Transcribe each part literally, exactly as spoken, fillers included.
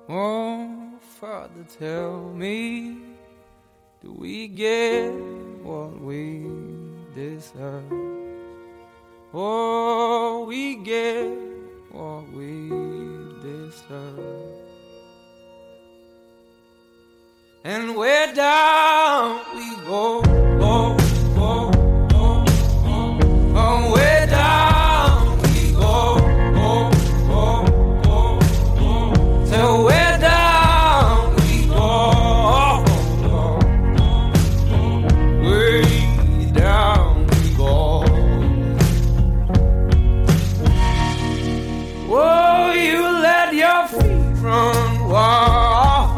Oh, Father, tell me, do we get what we deserve? Oh, we get what we deserve. And where down we go, go, go, go, go. Oh, where down we go, go, go, go, go. Till where down we go, go, go. Way down we go. Oh, you let your feet run wild.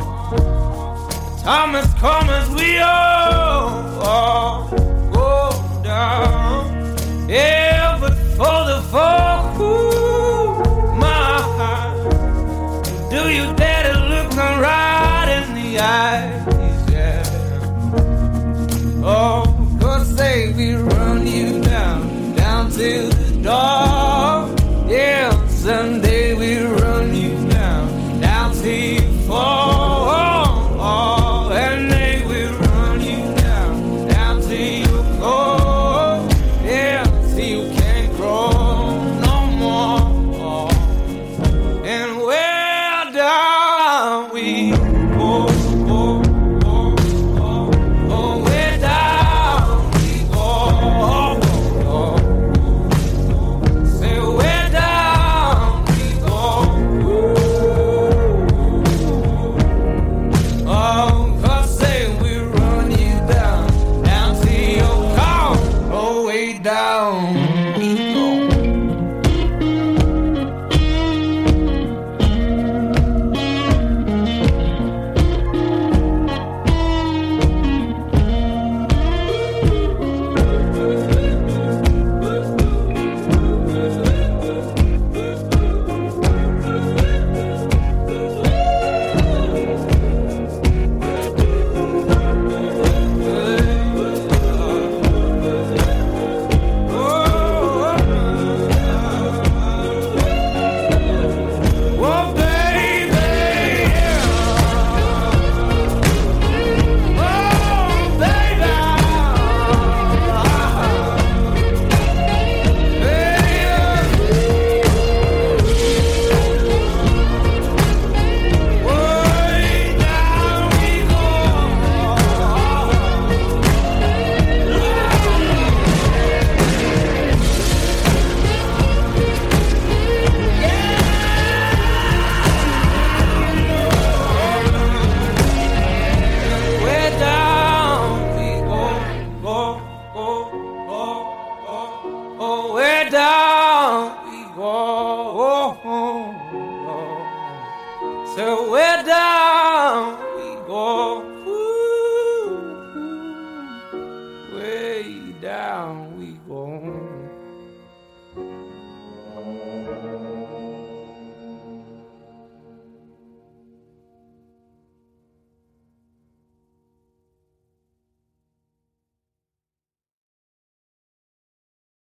Time has come as we all, all go down. Yeah, but for the fall, ooh, my heart, do you dare to look them right in the eyes? Yeah. Oh, 'cause say we run you down, down to the door. Yeah, someday we run you down, down till you fall. So we're down.